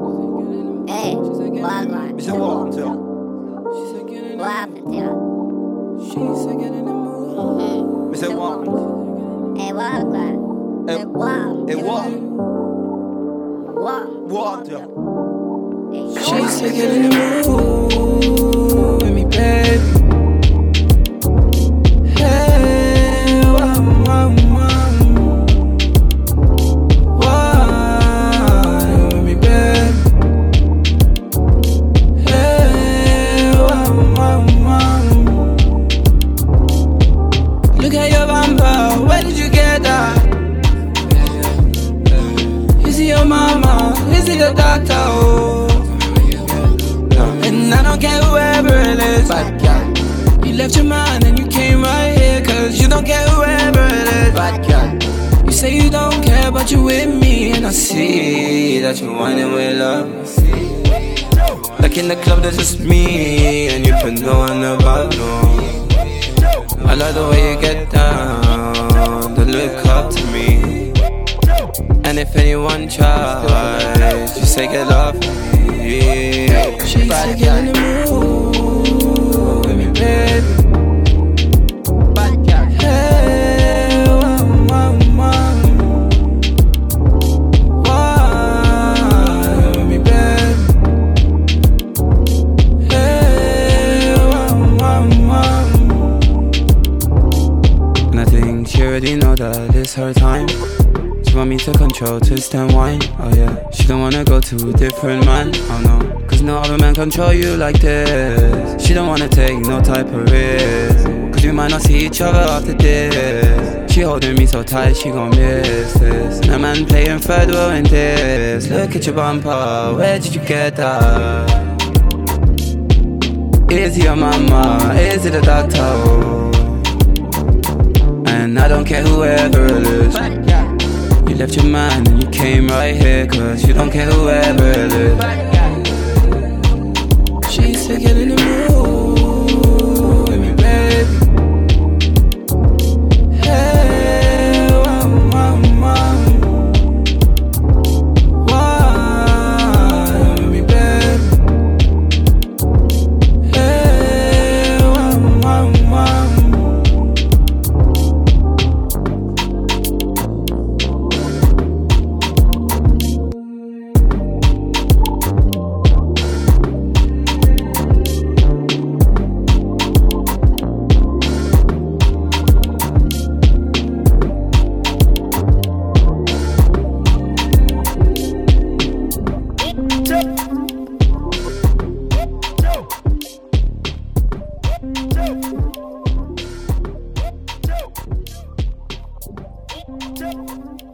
Hey, Wagwan. Me say what to you? What happened to you? Me say what? Hey, Wagwan. Hey, Wow. hey, what? What? What to you? She's sick in the mood with me, baby. Hey, wow, wow, wow. Why with me, baby? Hey, wow, wow, wow. Look at your bumper, where did you get that? Is it your mama? Is it your doctor? Oh. And I don't care whoever it is, bad girl. You left your mind and you came right here, cause you don't care whoever it is, bad girl. You say you don't care, but you with me, and I see that you're whining with love. Like in the club, there's just me, and you put no one about no. I like the way you get down, the look up to me. And if anyone tries, just say get off me. She's sick in the mood with me, baby. Bad girl. Hey, wow, wow, wow. Why with me, baby? Hey, wow, wow, wow. And I think she already know that it's her time. She want me to control, twist and whine, oh yeah. She don't wanna go to a different man, oh no. Cause no other man control you like this. She don't wanna take no type of risk, cause we might not see each other after this. She holding me so tight, she gon' miss this. And a man playing third wheel in this. Look at your bumper, where did you get that? Is it your mama, is it a doctor? Oh. And I don't care whoever it is. You left your mind and you came right here, cause you don't care whoever it is. She's sick in the mood with me, baby. Hey, wow, wow, wow. Why with me, baby? Hey, wow, wow, wow. Dope.